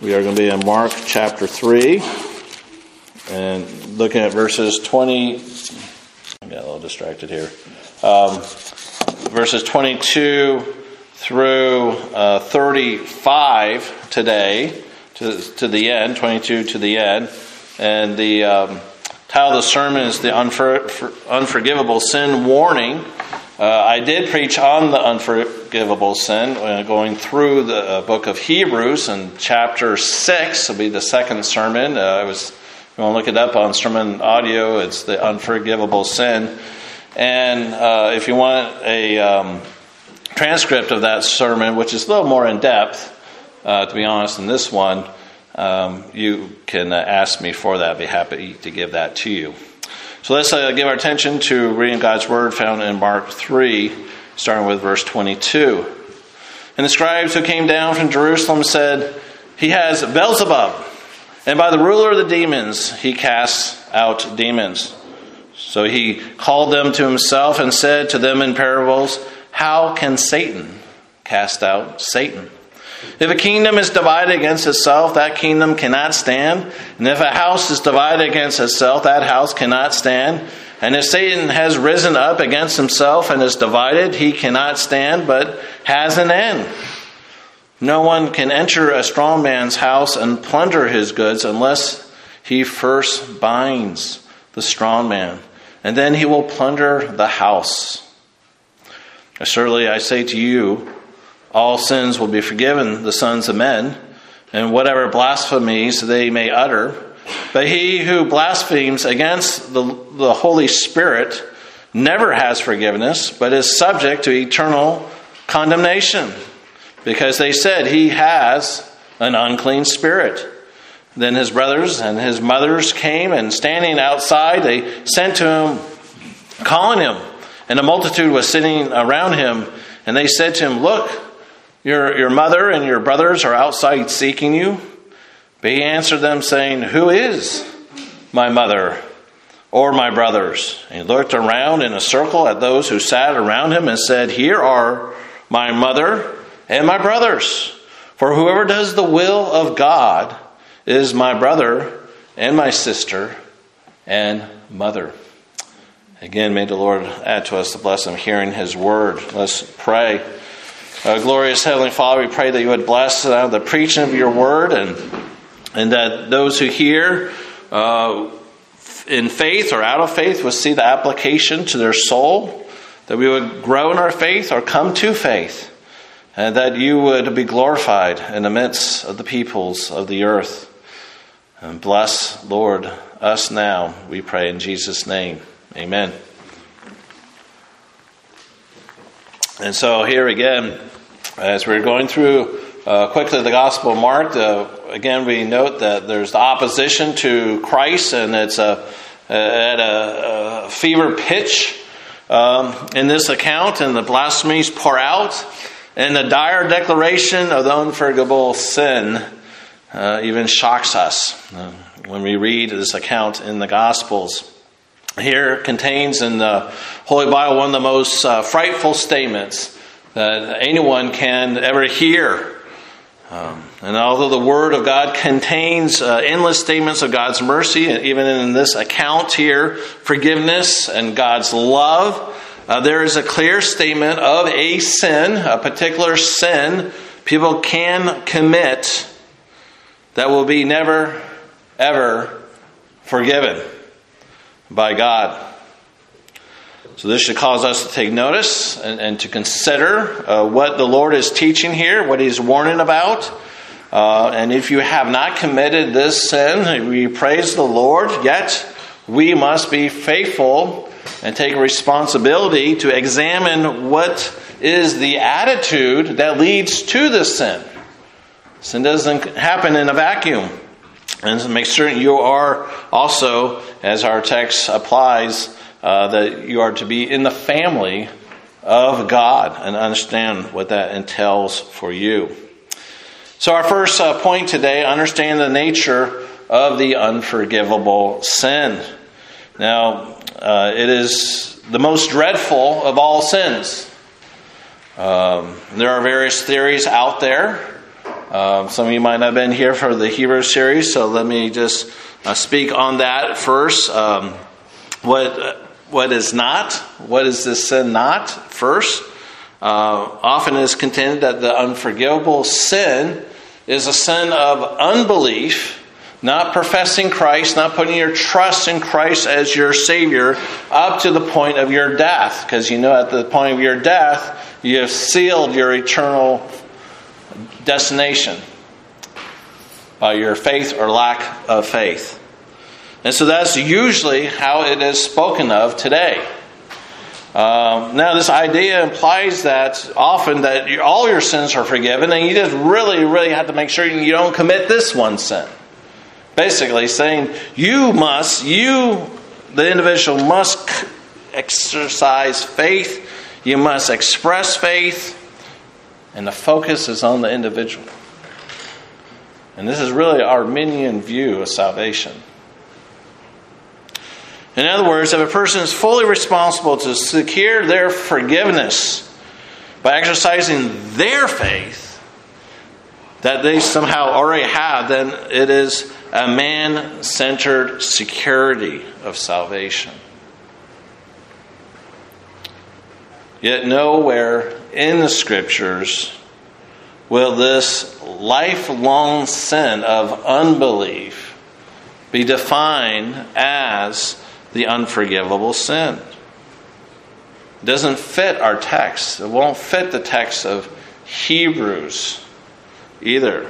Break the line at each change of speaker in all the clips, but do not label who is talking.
We are going to be in Mark chapter 3 and looking at verses 20. I got a little distracted here. Verses 22 through 35 today to the end, 22 to the end. And the title of the sermon is the Unforgivable Sin Warning. I did preach on the unforgivable sin, going through the book of Hebrews in chapter 6. Will be the second sermon. If you want to look it up on sermon audio, it's the unforgivable sin. And if you want a transcript of that sermon, which is a little more in depth, to be honest, than this one, you can ask me for that. I'd be happy to give that to you. So let's give our attention to reading God's Word found in Mark 3, starting with verse 22. And the scribes who came down from Jerusalem said, "He has Beelzebub, and by the ruler of the demons he casts out demons." So he called them to himself and said to them in parables, "How can Satan cast out Satan? If a kingdom is divided against itself, that kingdom cannot stand. And if a house is divided against itself, that house cannot stand. And if Satan has risen up against himself and is divided, he cannot stand, but has an end. No one can enter a strong man's house and plunder his goods unless he first binds the strong man, and then he will plunder the house. Certainly I say to you, all sins will be forgiven the sons of men, and whatever blasphemies they may utter. But he who blasphemes against the Holy Spirit never has forgiveness, but is subject to eternal condemnation, because they said he has an unclean spirit. Then his brothers and his mothers came, and standing outside, they sent to him, calling him. And a multitude was sitting around him, and they said to him, "Look, your mother and your brothers are outside seeking you." But he answered them, saying, "Who is my mother or my brothers?" And he looked around in a circle at those who sat around him and said, "Here are my mother and my brothers. For whoever does the will of God is my brother and my sister and mother." Again, may the Lord add to us the blessing of hearing his word. Let's pray. Glorious Heavenly Father, we pray that you would bless the preaching of your word, and that those who hear in faith or out of faith would see the application to their soul, that we would grow in our faith or come to faith, and that you would be glorified in the midst of the peoples of the earth. And bless, Lord, us now, we pray in Jesus' name. Amen. And so here again, as we're going through quickly the Gospel of Mark, again we note that there's the opposition to Christ, and it's at a fever pitch in this account, and the blasphemies pour out, and the dire declaration of the unforgivable sin even shocks us when we read this account in the Gospels. Here contains in the Holy Bible one of the most frightful statements that anyone can ever hear. And although the Word of God contains endless statements of God's mercy, and even in this account here, forgiveness and God's love, there is a clear statement of a sin, a particular sin people can commit that will be never, ever forgiven by God. So this should cause us to take notice and to consider what the Lord is teaching here, what he's warning about. And if you have not committed this sin, we praise the Lord, yet we must be faithful and take responsibility to examine what is the attitude that leads to this sin. Sin doesn't happen in a vacuum. And to make certain you are also, as our text applies, that you are to be in the family of God and understand what that entails for you. So our first point today, understand the nature of the unforgivable sin. Now, it is the most dreadful of all sins. There are various theories out there Some of you might not have been here for the Hebrew series, so let me just speak on that first. What is this sin not? First, often it is contended that the unforgivable sin is a sin of unbelief, not professing Christ, not putting your trust in Christ as your Savior up to the point of your death. Because you know at the point of your death, you have sealed your eternal destination by your faith or lack of faith. And so that's usually how it is spoken of today. Now this idea implies that often that all your sins are forgiven, and you just really have to make sure you don't commit this one sin. Basically saying the individual must exercise faith, you must express faith, and the focus is on the individual. And this is really our Arminian view of salvation. In other words, if a person is fully responsible to secure their forgiveness by exercising their faith that they somehow already have, then it is a man-centered security of salvation. Yet nowhere in the Scriptures will this lifelong sin of unbelief be defined as the unforgivable sin. It doesn't fit our text. It won't fit the text of Hebrews either.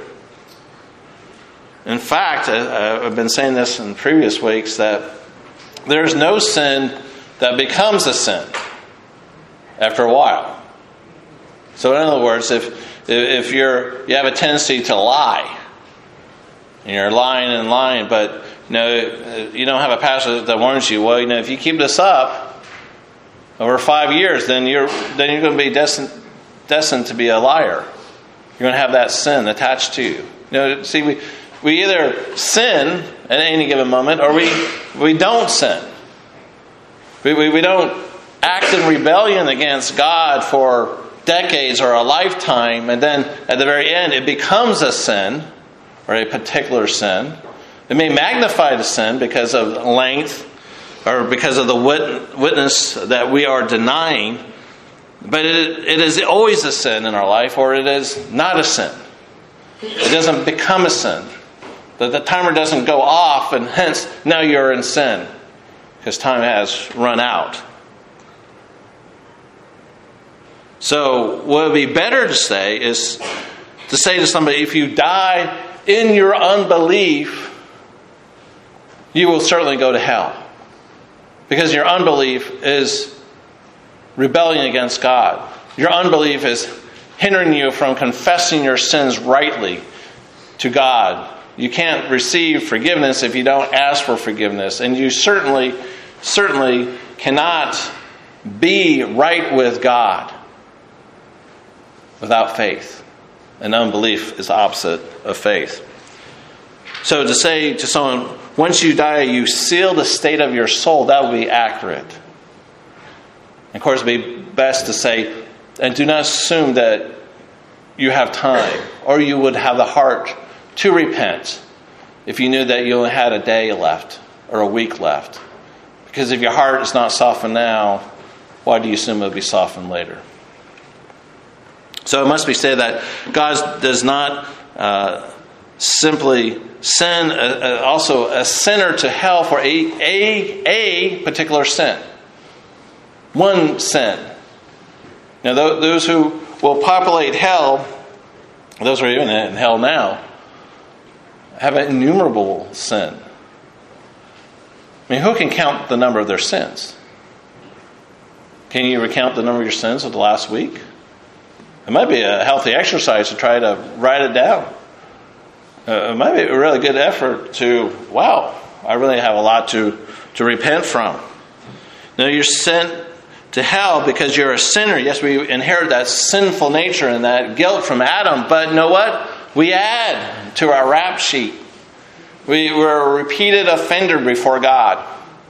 In fact, I've been saying this in previous weeks, that there's no sin that becomes a sin after a while. So in other words, if you have a tendency to lie, and you're lying, but you don't have a pastor that warns you, well, if you keep this up over 5 years, then you're going to be destined to be a liar. You're going to have that sin attached to you. See, we either sin at any given moment, or we don't sin. We don't act in rebellion against God for decades or a lifetime, and then at the very end it becomes a sin, or a particular sin. It may magnify the sin because of length or because of the witness that we are denying, but it is always a sin in our life, or it is not a sin. It doesn't become a sin. The timer doesn't go off, and hence now you're in sin because time has run out. So what would be better to say is to say to somebody, if you die in your unbelief, you will certainly go to hell. Because your unbelief is rebellion against God. Your unbelief is hindering you from confessing your sins rightly to God. You can't receive forgiveness if you don't ask for forgiveness. And you certainly cannot be right with God without faith. And unbelief is opposite of faith. So to say to someone, once you die, you seal the state of your soul, that would be accurate. And of course, it would be best to say, and do not assume that you have time, or you would have the heart to repent if you knew that you only had a day left or a week left. Because if your heart is not softened now, why do you assume it will be softened later? So it must be said that God does not simply send also a sinner to hell for a particular sin. One sin. Now those who will populate hell, those who are even in hell now, have an innumerable sin. I mean, who can count the number of their sins? Can you recount the number of your sins of the last week? It might be a healthy exercise to try to write it down. It might be a really good effort to, I really have a lot to repent from. Now, you're sent to hell because you're a sinner. Yes, we inherit that sinful nature and that guilt from Adam. But you know what? We add to our rap sheet. We're a repeated offender before God.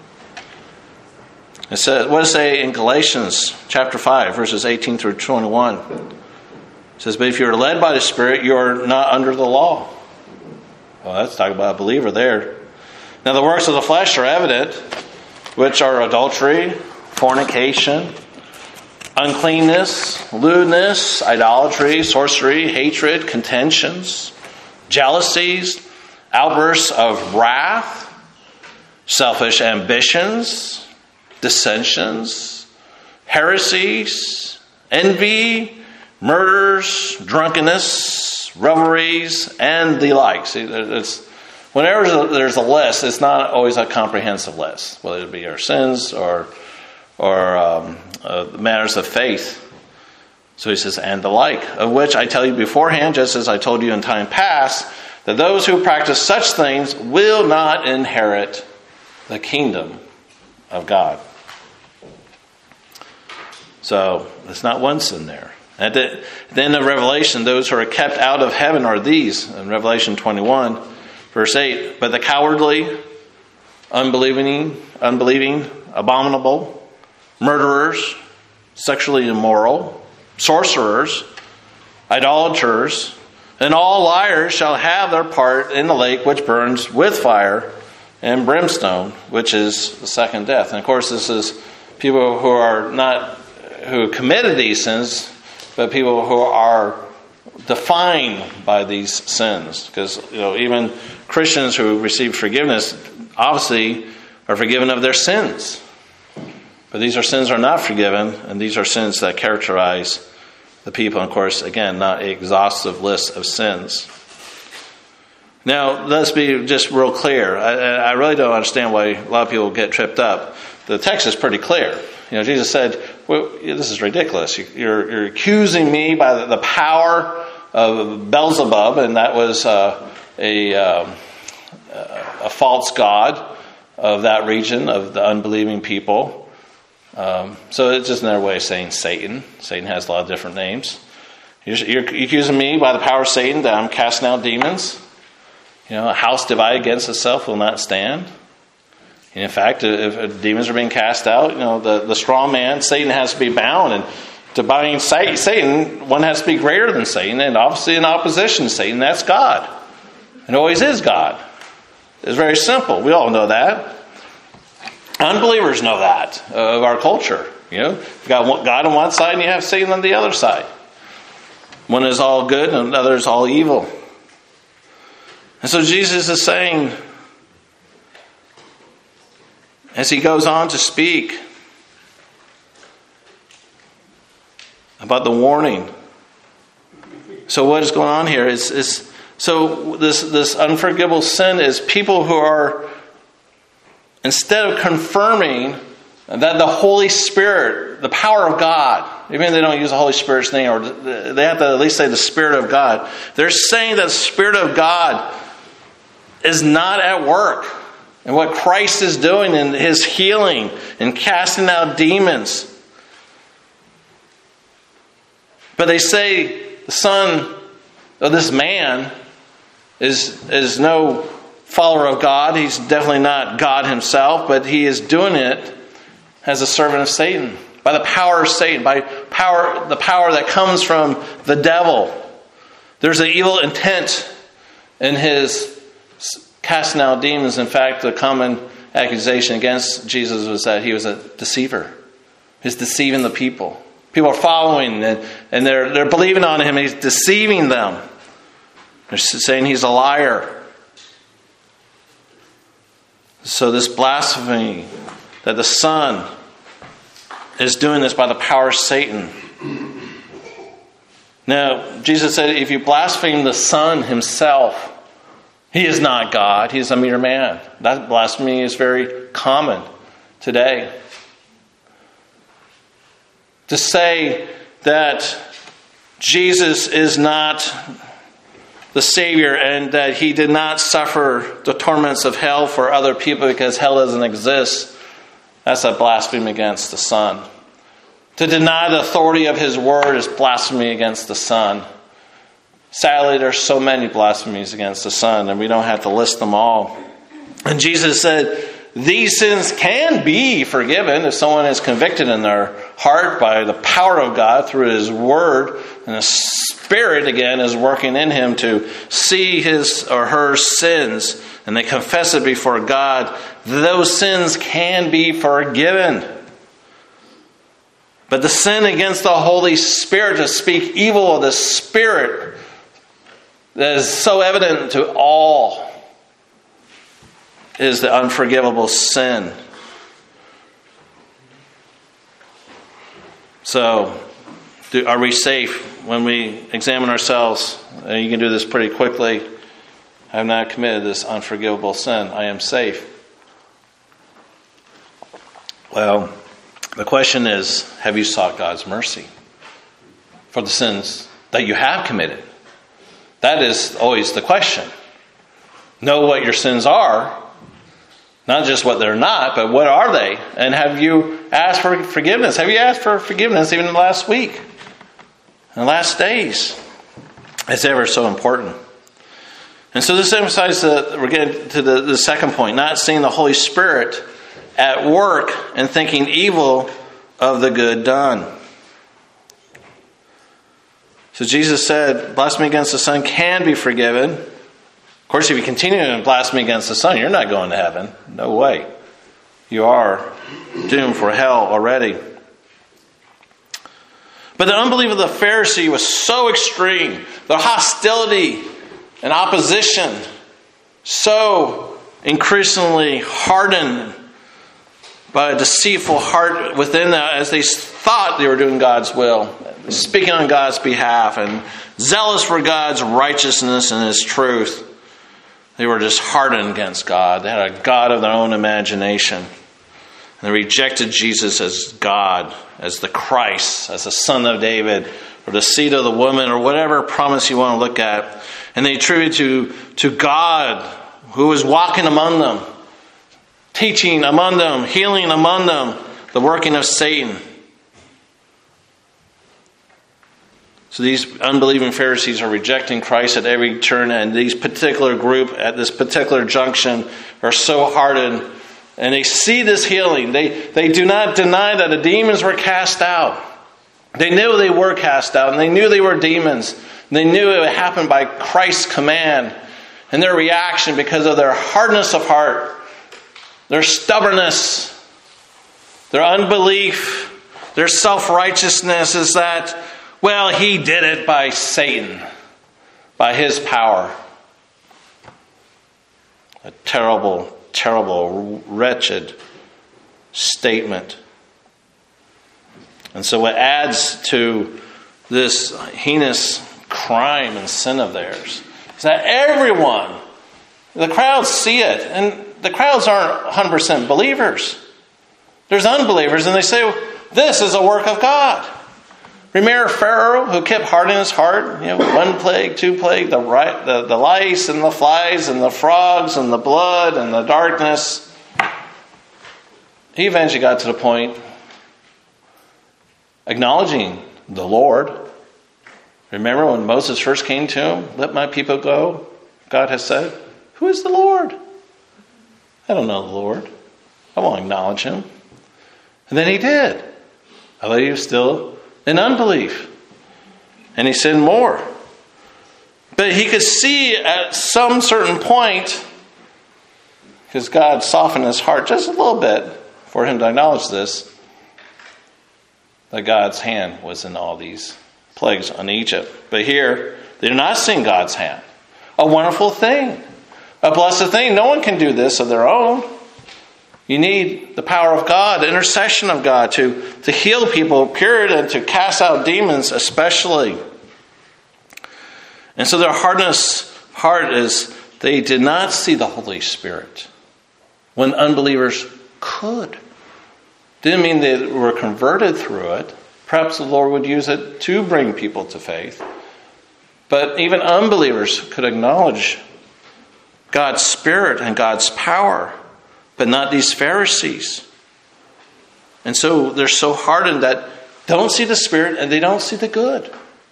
It says, what does it say in Galatians chapter 5, verses 18 through 21? It says, but if you're led by the Spirit, you're not under the law. Well, that's talking about a believer there. Now the works of the flesh are evident, which are adultery, fornication, uncleanness, lewdness, idolatry, sorcery, hatred, contentions, jealousies, outbursts of wrath, selfish ambitions, dissensions, heresies, envy, murders, drunkenness, revelries, and the like. See, whenever there's a list, it's not always a comprehensive list, whether it be our sins or matters of faith. So he says, and the like, of which I tell you beforehand, just as I told you in time past, that those who practice such things will not inherit the kingdom of God. So there's not one sin there. At the end of Revelation, those who are kept out of heaven are these, in Revelation 21, verse 8, but the cowardly, unbelieving, abominable, murderers, sexually immoral, sorcerers, idolaters, and all liars shall have their part in the lake which burns with fire and brimstone, which is the second death. And of course, this is people who committed these sins, but people who are defined by these sins. Because even Christians who receive forgiveness obviously are forgiven of their sins. But these are sins that are not forgiven, and these are sins that characterize the people. And of course, again, not an exhaustive list of sins. Now, let's be just real clear. I really don't understand why a lot of people get tripped up. The text is pretty clear. Jesus said, well, this is ridiculous. You're accusing me by the power of Beelzebub, and that was a false god of that region, of the unbelieving people. So it's just another way of saying Satan. Satan has a lot of different names. You're accusing me by the power of Satan that I'm casting out demons. A house divided against itself will not stand. And in fact, if demons are being cast out, the strong man, Satan, has to be bound. And to bind Satan, one has to be greater than Satan. And obviously in opposition to Satan, that's God. And always is God. It's very simple. We all know that. Unbelievers know that of our culture. You've got God on one side and you have Satan on the other side. One is all good and the other is all evil. And so Jesus is saying, as he goes on to speak about the warning. So what is going on here is so this unforgivable sin is people who are, instead of confirming that the Holy Spirit, the power of God, even if they don't use the Holy Spirit's name, or they have to at least say the Spirit of God, they're saying that the Spirit of God is not at work. And what Christ is doing in his healing and casting out demons. But they say the son of this man is no follower of God. He's definitely not God himself, but he is doing it as a servant of Satan. By the power of Satan, by the power that comes from the devil. There's an evil intent in his casting out demons. In fact, the common accusation against Jesus was that he was a deceiver. He's deceiving the people. People are following and they're believing on him. He's deceiving them. They're saying he's a liar. So this blasphemy that the Son is doing this by the power of Satan. Now, Jesus said, if you blaspheme the Son himself, he is not God. He is a mere man. That blasphemy is very common today. To say that Jesus is not the Savior and that he did not suffer the torments of hell for other people because hell doesn't exist, that's a blasphemy against the Son. To deny the authority of his word is blasphemy against the Son. Sadly, there's so many blasphemies against the Son, and we don't have to list them all. And Jesus said these sins can be forgiven if someone is convicted in their heart by the power of God through His Word, and the Spirit, again, is working in him to see his or her sins, and they confess it before God. Those sins can be forgiven. But the sin against the Holy Spirit, to speak evil of the Spirit, that is so evident to all, is the unforgivable sin. So, are we safe when we examine ourselves? You can do this pretty quickly. I have not committed this unforgivable sin. I am safe. Well, the question is, have you sought God's mercy for the sins that you have committed? That is always the question. Know what your sins are. Not just what they're not, but what are they? And have you asked for forgiveness? Have you asked for forgiveness even in the last week? In the last days? It's ever so important. And so this emphasizes that we're getting to the second point. Not seeing the Holy Spirit at work and thinking evil of the good done. So Jesus said, blasphemy against the Son can be forgiven. Of course, if you continue to blaspheme against the Son, you're not going to heaven. No way. You are doomed for hell already. But the unbelief of the Pharisee was so extreme. The hostility and opposition so increasingly hardened by a deceitful heart within them, as they thought they were doing God's will, speaking on God's behalf, and zealous for God's righteousness and His truth. They were just hardened against God. They had a God of their own imagination. And they rejected Jesus as God, as the Christ, as the Son of David, or the seed of the woman, or whatever promise you want to look at. And they attributed to God, who was walking among them, teaching among them, healing among them, the working of Satan. So these unbelieving Pharisees are rejecting Christ at every turn, and these particular group at this particular junction are so hardened, and they see this healing. They do not deny that the demons were cast out. They knew they were cast out, and they knew they were demons. They knew it would happen by Christ's command. And their reaction, because of their hardness of heart, their stubbornness, their unbelief, their self-righteousness, is that, well, he did it by Satan, by his power. A terrible, terrible, wretched statement. And so what adds to this heinous crime and sin of theirs is that everyone, the crowds see it, and the crowds aren't 100% believers. There's unbelievers, and they say, this is a work of God. Remember Pharaoh, who kept hardening his heart? You know, 1 plague, 2 plague, the lice and the flies and the frogs and the blood and the darkness. He eventually got to the point acknowledging the Lord. Remember when Moses first came to him? Let my people go. God has said, who is the Lord? I don't know the Lord. I won't acknowledge him. And then he did. Although he was still in unbelief. And he sinned more. But he could see at some certain point, because God softened his heart just a little bit for him to acknowledge this, that God's hand was in all these plagues on Egypt. But here, they're not seeing God's hand. A wonderful thing. A blessed thing. No one can do this of their own. You need the power of God, the intercession of God to heal people, period, and to cast out demons especially. And so their heart is they did not see the Holy Spirit when unbelievers could. Didn't mean they were converted through it. Perhaps the Lord would use it to bring people to faith. But even unbelievers could acknowledge God's Spirit and God's power, but not these Pharisees. And so they're so hardened that don't see the Spirit and they don't see the good.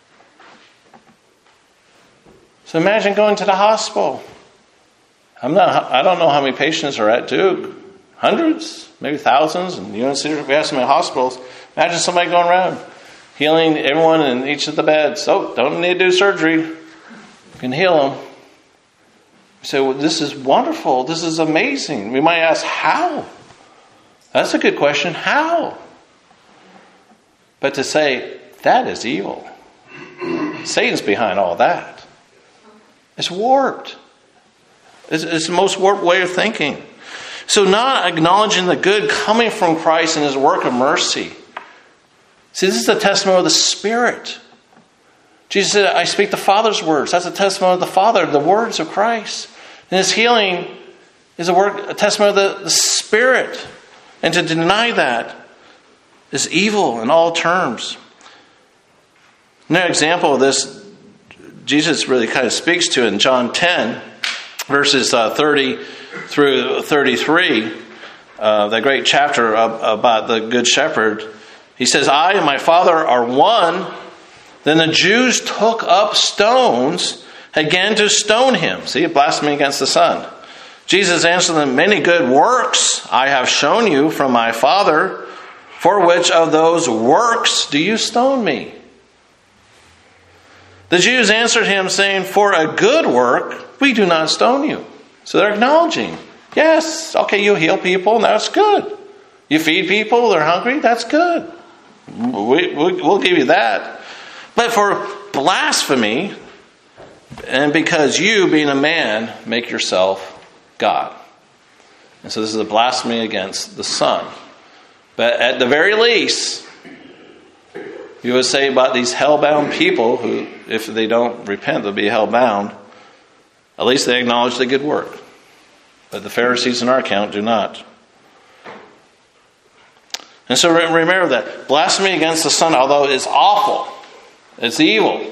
So imagine going to the hospital. I don't know how many patients are at Duke. hundreds, maybe thousands, and we have so many hospitals. Imagine somebody going around healing everyone in each of the beds. Oh, don't need to do surgery. You can heal them. You say, well, this is wonderful. This is amazing. We might ask, how? That's a good question. How? But to say, that is evil. Satan's behind all that. It's warped. It's the most warped way of thinking. So not acknowledging the good coming from Christ and his work of mercy. See, this is the testimony of the Spirit. Jesus said, I speak the Father's words. That's a testimony of the Father, the words of Christ. And his healing is a testimony of the Spirit. And to deny that is evil in all terms. Another example of this, Jesus really kind of speaks to in John 10, verses 30 through 33, that great chapter about the Good Shepherd. He says, I and my Father are one. Then the Jews took up stones again to stone him. See, blasphemy against the Son. Jesus answered them, many good works I have shown you from my Father. For which of those works do you stone me? The Jews answered him, saying, for a good work we do not stone you. So they're acknowledging, yes, okay, you heal people, and that's good. You feed people, they're hungry, that's good. We'll give you that. But for blasphemy, and because you, being a man, make yourself God. And so this is a blasphemy against the Son. But at the very least, you would say about these hell-bound people who, if they don't repent, they'll be hell-bound. At least they acknowledge the good work. But the Pharisees in our account do not. And so remember that blasphemy against the Son, although it's awful, it's evil,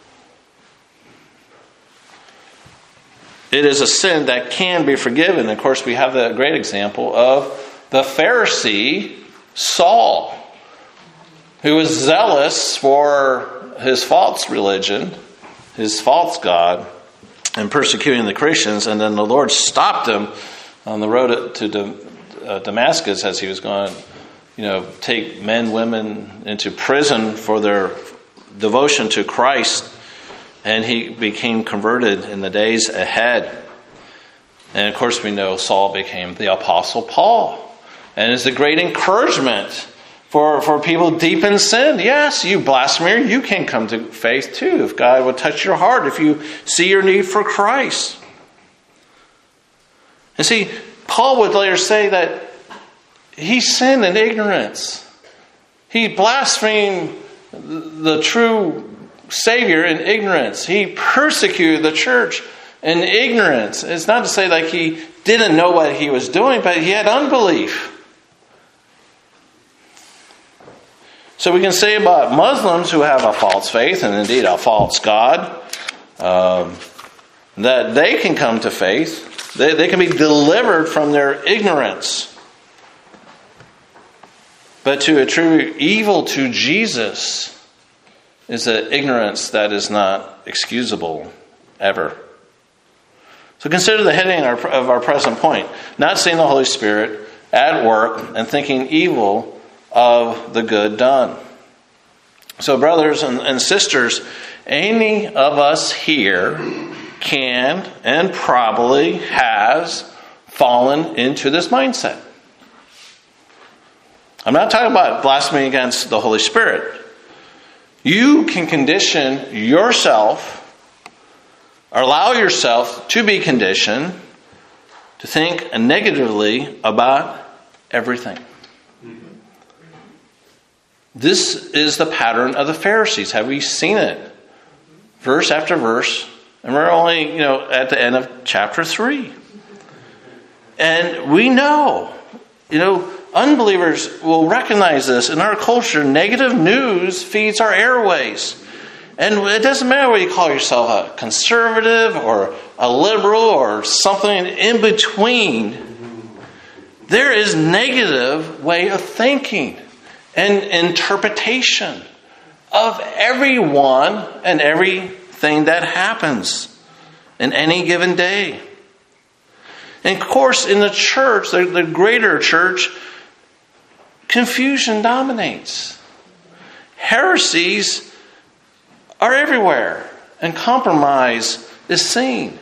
it is a sin that can be forgiven. Of course, we have the great example of the Pharisee Saul, who was zealous for his false religion, his false God, and persecuting the Christians. And then the Lord stopped him on the road to Damascus as he was going to, take men, women into prison for their devotion to Christ. And he became converted in the days ahead. And of course we know Saul became the Apostle Paul. And it's a great encouragement for people deep in sin. Yes, you blasphemer, you can come to faith too if God would touch your heart, if you see your need for Christ. And see, Paul would later say that he sinned in ignorance. He blasphemed the true Savior in ignorance. He persecuted the church in ignorance. It's not to say like he didn't know what he was doing, but he had unbelief. So we can say about Muslims who have a false faith and indeed a false God, that they can come to faith. They can be delivered from their ignorance. But to attribute evil to Jesus is an ignorance that is not excusable ever. So consider the heading of our present point. Not seeing the Holy Spirit at work and thinking evil of the good done. So brothers and sisters, any of us here can and probably has fallen into this mindset. I'm not talking about blasphemy against the Holy Spirit. You can condition yourself, or allow yourself to be conditioned to think negatively about everything. This is the pattern of the Pharisees. Have we seen it? Verse after verse. And we're only, at the end of chapter 3. And we know, unbelievers will recognize this. In our culture, negative news feeds our airways. And it doesn't matter whether you call yourself a conservative or a liberal or something in between. There is negative way of thinking and interpretation of everyone and everything that happens in any given day. And of course, in the church, the greater church, confusion dominates. Heresies are everywhere, and compromise is seen.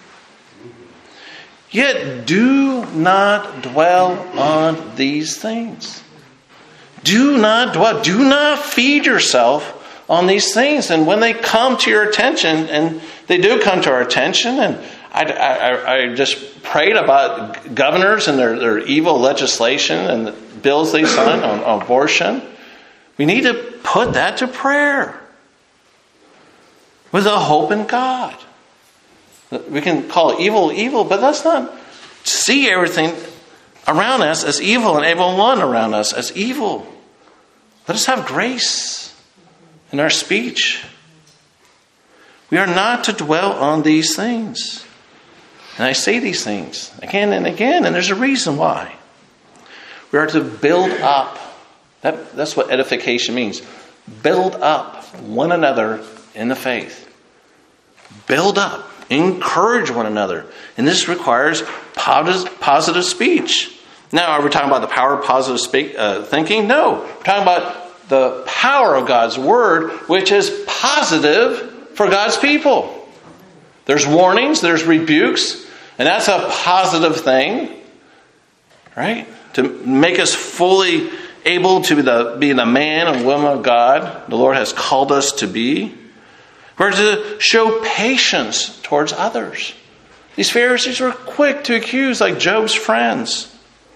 Yet do not dwell on these things. Do not feed yourself on these things. And when they come to your attention, and they do come to our attention, and I just prayed about governors and their evil legislation and the bills they sign on abortion. We need to put that to prayer with a hope in God. We can call evil, but let's not see everything around us as evil and everyone around us as evil. Let us have grace in our speech. We are not to dwell on these things. And I say these things again and again, and there's a reason why. We are to build up. That's what edification means. Build up one another in the faith. Build up. Encourage one another. And this requires positive speech. Now, are we talking about the power of positive thinking? No. We're talking about the power of God's Word, which is positive for God's people. There's warnings, there's rebukes, and that's a positive thing, right? To make us fully able to be the man and woman of God the Lord has called us to be. We're to show patience towards others. These Pharisees were quick to accuse, like Job's friends.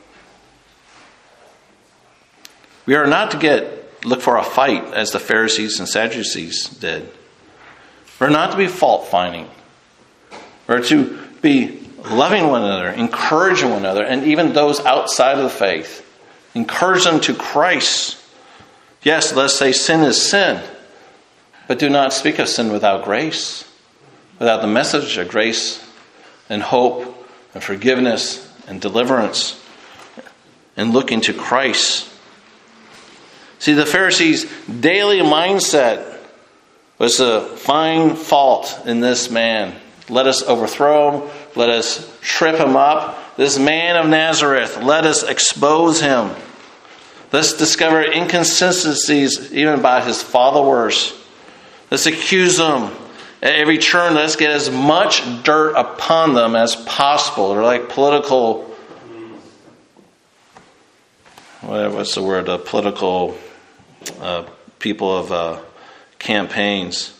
We are not to look for a fight as the Pharisees and Sadducees did. We're not to be fault-finding. We're to be loving one another, encouraging one another, and even those outside of the faith. Encourage them to Christ. Yes, let's say sin is sin. But do not speak of sin without grace, without the message of grace and hope and forgiveness and deliverance and looking to Christ. See, the Pharisees' daily mindset was to find fault in this man. Let us overthrow him. Let us trip him up. This man of Nazareth, let us expose him. Let's discover inconsistencies even about his followers. Let's accuse them. At every turn, let's get as much dirt upon them as possible. They're like political, what's the word? Political people of campaigns.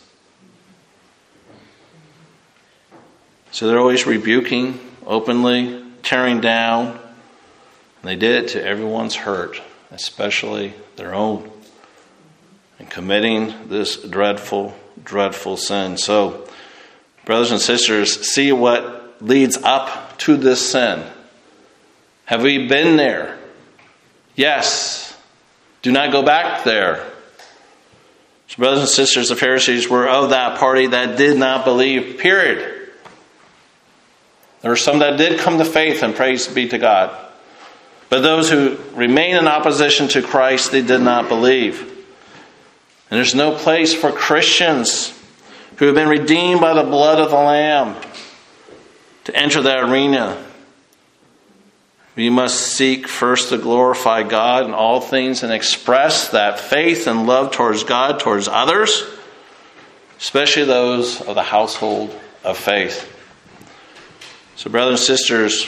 So they're always rebuking openly, tearing down. And they did it to everyone's hurt, especially their own, and committing this dreadful, dreadful sin. So, brothers and sisters, see what leads up to this sin. Have we been there? Yes. Do not go back there. So, brothers and sisters, the Pharisees were of that party that did not believe, period. There were some that did come to faith, and praise be to God. But those who remain in opposition to Christ, they did not believe. And there's no place for Christians who have been redeemed by the blood of the Lamb to enter that arena. We must seek first to glorify God in all things and express that faith and love towards God, towards others, especially those of the household of faith. So, brothers and sisters,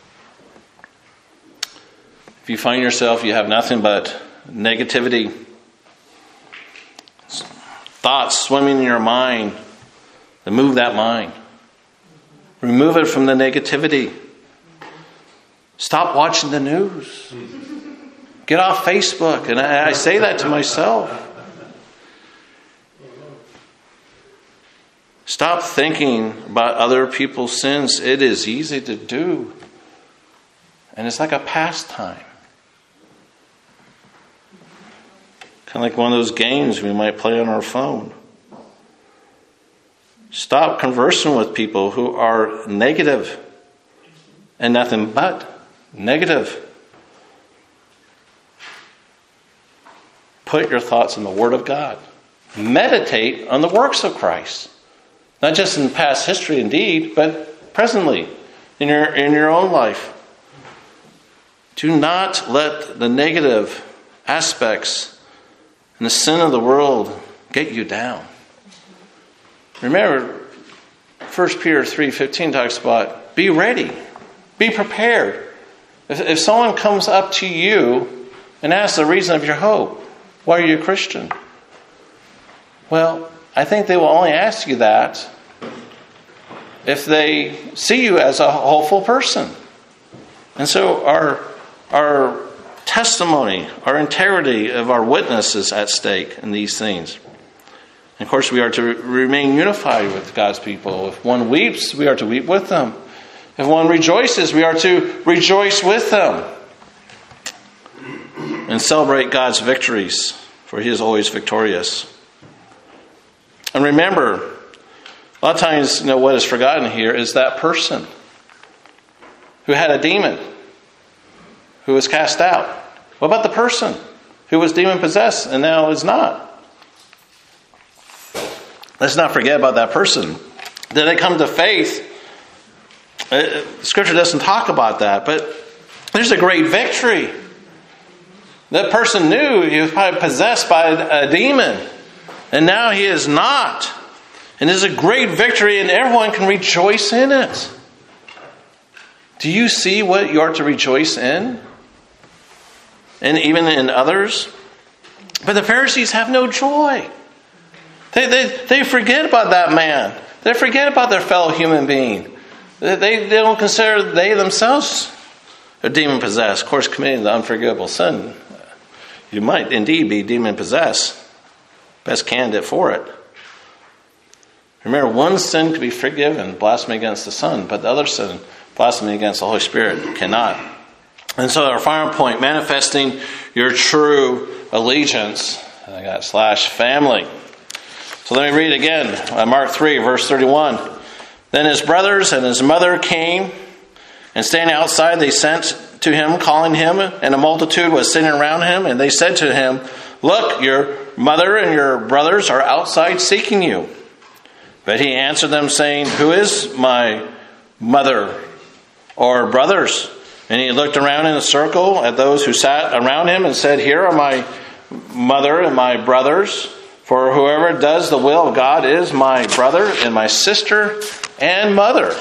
if you find yourself, you have nothing but negativity, thoughts swimming in your mind, then move that mind. Remove it from the negativity. Stop watching the news. Get off Facebook. And I say that to myself. Stop thinking about other people's sins. It is easy to do. And it's like a pastime. Kind of like one of those games we might play on our phone. Stop conversing with people who are negative and nothing but negative. Put your thoughts in the Word of God. Meditate on the works of Christ. Not just in past history indeed, but presently. in your own life. Do not let the negative aspects and the sin of the world get you down. Remember, 1 Peter 3:15 talks about be ready, be prepared. If someone comes up to you and asks the reason of your hope, why are you a Christian? Well, I think they will only ask you that if they see you as a hopeful person. And so our testimony, our integrity of our witness is at stake in these things. And of course, we are to remain unified with God's people. If one weeps, we are to weep with them. If one rejoices, we are to rejoice with them. And celebrate God's victories, for He is always victorious. And remember, a lot of times, what is forgotten here is that person who had a demon, who was cast out. What about the person who was demon-possessed and now is not? Let's not forget about that person. Did they come to faith? Scripture doesn't talk about that, but there's a great victory. That person knew he was probably possessed by a demon, and now he is not. And there's a great victory, and everyone can rejoice in it. Do you see what you are to rejoice in? And even in others? But the Pharisees have no joy. They forget about that man. They forget about their fellow human being. They don't consider they themselves are demon-possessed. Of course, committing the unforgivable sin, you might indeed be demon-possessed. Best candidate for it. Remember, one sin could be forgiven, blasphemy against the Son, but the other sin, blasphemy against the Holy Spirit, cannot. And so our final point, manifesting your true allegiance. I got /family. So let me read again. Mark 3, verse 31. Then his brothers and his mother came, and standing outside they sent to him, calling him, and a multitude was sitting around him, and they said to him, "Look, your mother and your brothers are outside seeking you." But he answered them, saying, "Who is my mother or brothers?" And he looked around in a circle at those who sat around him and said, "Here are my mother and my brothers. For whoever does the will of God is my brother and my sister and mother."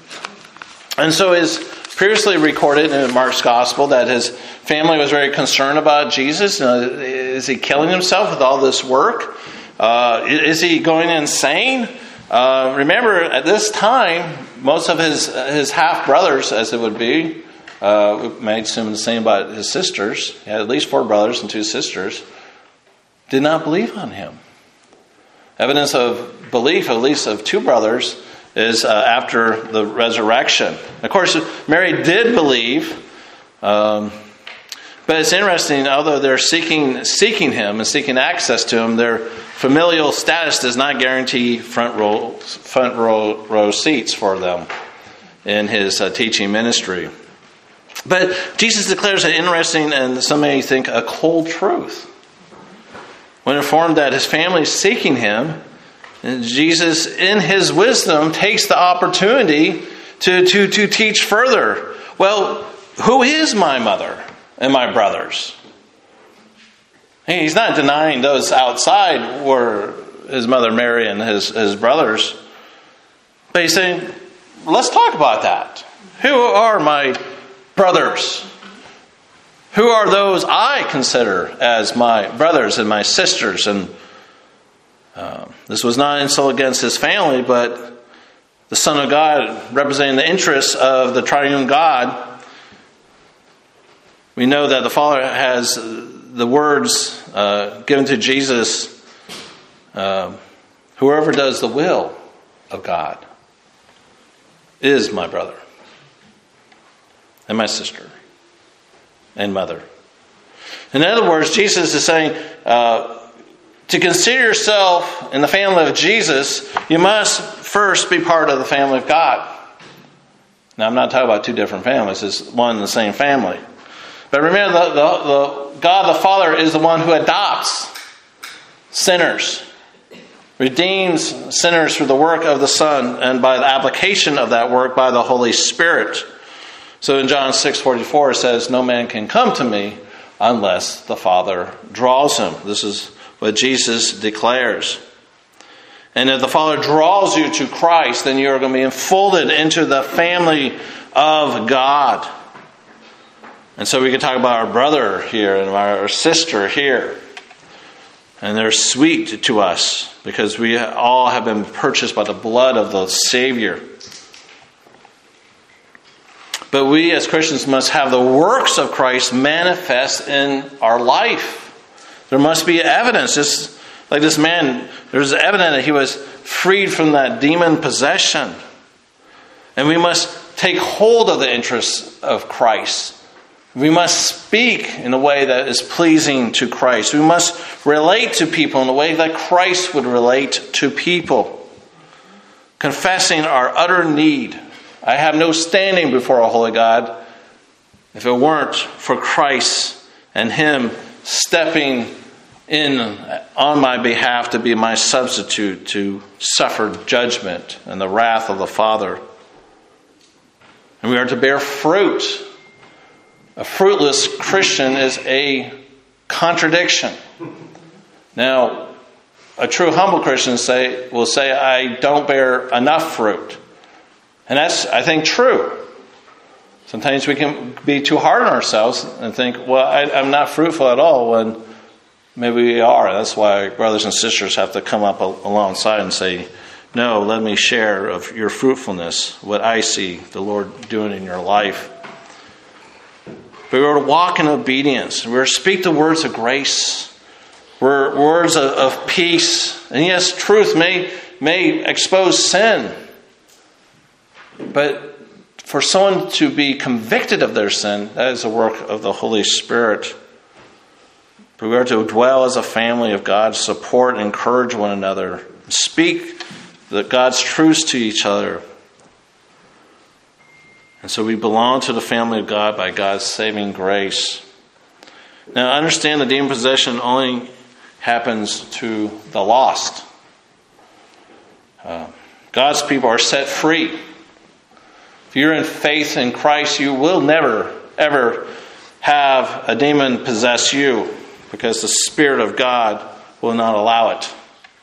And so it is previously recorded in Mark's gospel that his family was very concerned about Jesus. Is he killing himself with all this work? Is he going insane? Remember, at this time, most of his half-brothers, as it would be, we may assume the same about his sisters, he had at least 4 brothers and 2 sisters, did not believe on him. Evidence of belief, at least of 2 brothers, is after the resurrection. Of course, Mary did believe, but it's interesting, although they're seeking him and seeking access to him, their familial status does not guarantee front row seats for them in his teaching ministry. But Jesus declares an interesting, and some may think a cold truth. When informed that his family is seeking him, and Jesus, in his wisdom, takes the opportunity to teach further. Well, who is my mother and my brothers? He's not denying those outside were his mother Mary and his brothers. But he's saying, let's talk about that. Who are my brothers? Who are those I consider as my brothers and my sisters? And this was not an insult against his family, but the Son of God representing the interests of the triune God. We know that the Father has the words given to Jesus, whoever does the will of God is my brother and my sister and mother. In other words, Jesus is saying, to consider yourself in the family of Jesus, you must first be part of the family of God. Now, I'm not talking about 2 different families. It's one and the same family. But remember, the God the Father is the one who adopts sinners redeems sinners through the work of the Son and by the application of that work by the Holy Spirit. So in John 6:44 it says, "No man can come to me unless the Father draws him." This is what Jesus declares. And if the Father draws you to Christ, then you are going to be enfolded into the family of God. And so we can talk about our brother here and our sister here. And they're sweet to us because we all have been purchased by the blood of the Savior. But we as Christians must have the works of Christ manifest in our life. There must be evidence. Just like this man, there's evidence that he was freed from that demon possession. And we must take hold of the interests of Christ. We must speak in a way that is pleasing to Christ. We must relate to people in a way that Christ would relate to people. Confessing our utter need. I have no standing before a holy God if it weren't for Christ and Him stepping in on my behalf to be my substitute, to suffer judgment and the wrath of the Father. And we are to bear fruit. A fruitless Christian is a contradiction. Now, a true humble Christian will say, I don't bear enough fruit. And that's, I think, true. Sometimes we can be too hard on ourselves and think, well, I'm not fruitful at all, when maybe we are. That's why brothers and sisters have to come up alongside and say, no, let me share of your fruitfulness, what I see the Lord doing in your life. But we're to walk in obedience. We're to speak the words of grace. We're words of peace. And yes, truth may expose sin. But for someone to be convicted of their sin, that is the work of the Holy Spirit. But we are to dwell as a family of God, support and encourage one another, speak God's truths to each other. And so we belong to the family of God by God's saving grace. Now understand the demon possession only happens to the lost. God's people are set free. If you're in faith in Christ, you will never, ever have a demon possess you, because the Spirit of God will not allow it.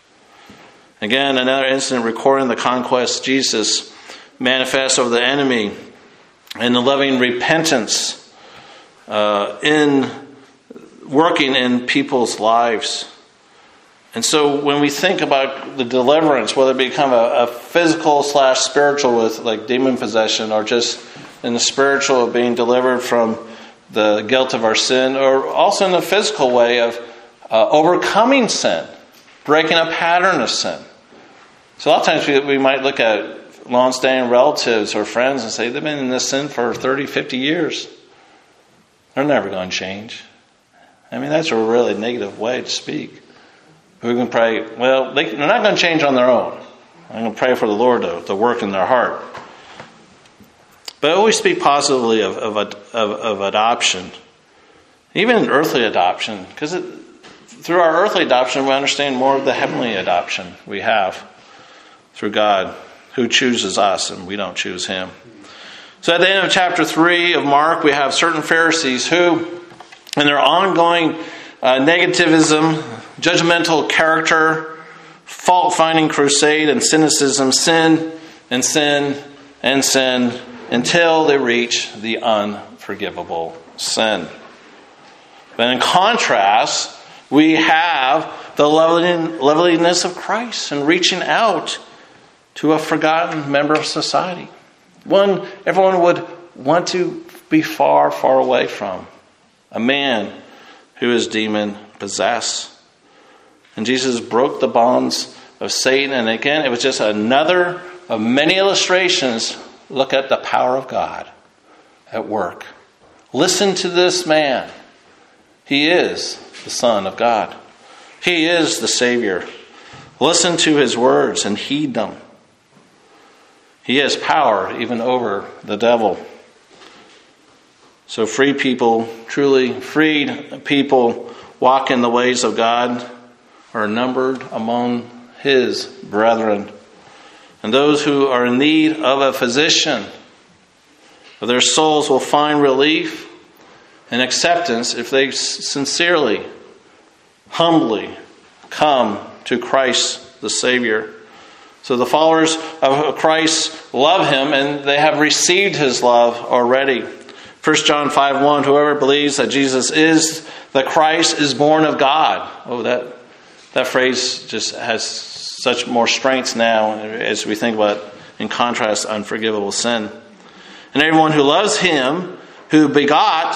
Again, another incident recording the conquest Jesus manifests over the enemy and the loving repentance in working in people's lives. And so when we think about the deliverance, whether it become a physical / spiritual with like demon possession, or just in the spiritual of being delivered from the guilt of our sin, or also in the physical way of overcoming sin, breaking a pattern of sin. So a lot of times we might look at long-standing relatives or friends and say, they've been in this sin for 30, 50 years. They're never going to change. I mean, that's a really negative way to speak. We can pray, well, they're not going to change on their own. I'm going to pray for the Lord to work in their heart. But I always speak positively of adoption. Even earthly adoption. Because through our earthly adoption, we understand more of the heavenly adoption we have through God, who chooses us and we don't choose Him. So at the end of chapter 3 of Mark, we have certain Pharisees who, in their ongoing negativism, judgmental character, fault-finding crusade, and cynicism, sin and sin and sin until they reach the unforgivable sin. But in contrast, we have the loveliness of Christ and reaching out to a forgotten member of society. One everyone would want to be far, far away from. A man who is demon-possessed. And Jesus broke the bonds of Satan. And again, it was just another of many illustrations. Look at the power of God at work. Listen to this man. He is the Son of God. He is the Savior. Listen to His words and heed them. He has power even over the devil. So free people, truly freed people, walk in the ways of God, are numbered among his brethren. And those who are in need of a physician, for their souls will find relief and acceptance if they sincerely, humbly come to Christ the Savior. So the followers of Christ love him, and they have received his love already. 1 John 5:1, whoever believes that Jesus is the Christ is born of God. Oh, that phrase just has such more strength now as we think about it in contrast to unforgivable sin. And everyone who loves him who begot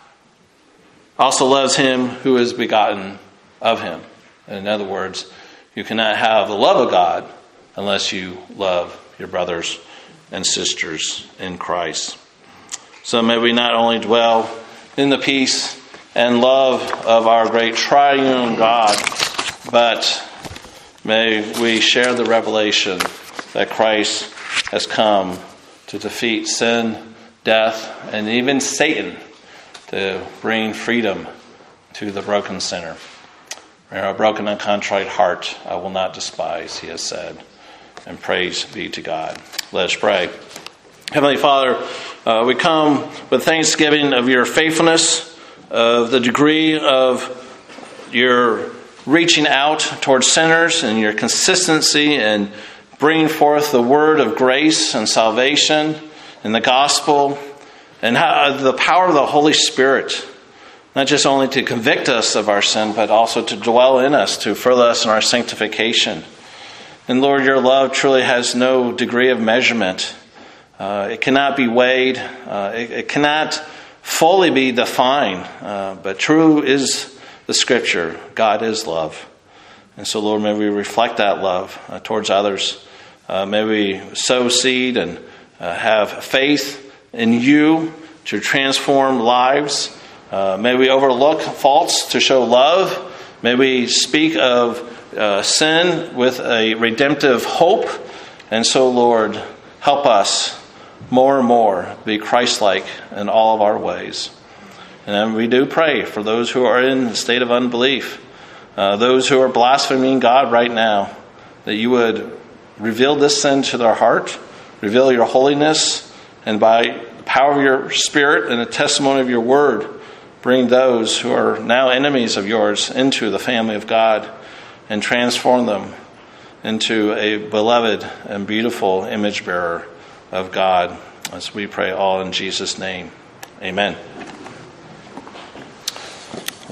also loves him who is begotten of him. In other words, you cannot have the love of God unless you love your brothers and sisters in Christ. So may we not only dwell in the peace and love of our great triune God, but may we share the revelation that Christ has come to defeat sin, death, and even Satan, to bring freedom to the broken sinner. A broken and contrite heart I will not despise, he has said. And praise be to God. Let us pray. Heavenly Father, we come with thanksgiving of your faithfulness, of the degree of your reaching out towards sinners and your consistency in bringing forth the word of grace and salvation and the gospel, and how the power of the Holy Spirit, not just only to convict us of our sin, but also to dwell in us, to further us in our sanctification. And Lord, your love truly has no degree of measurement. It cannot be weighed. It cannot fully be defined. But true is the Scripture. God is love. And so, Lord, may we reflect that love towards others. May we sow seed and have faith in you to transform lives. May we overlook faults to show love. May we speak of sin with a redemptive hope. And so, Lord, help us more and more be Christ-like in all of our ways. And we do pray for those who are in a state of unbelief, those who are blaspheming God right now, that you would reveal this sin to their heart, reveal your holiness, and by the power of your Spirit and the testimony of your word, bring those who are now enemies of yours into the family of God and transform them into a beloved and beautiful image bearer of God. As we pray all in Jesus' name. Amen.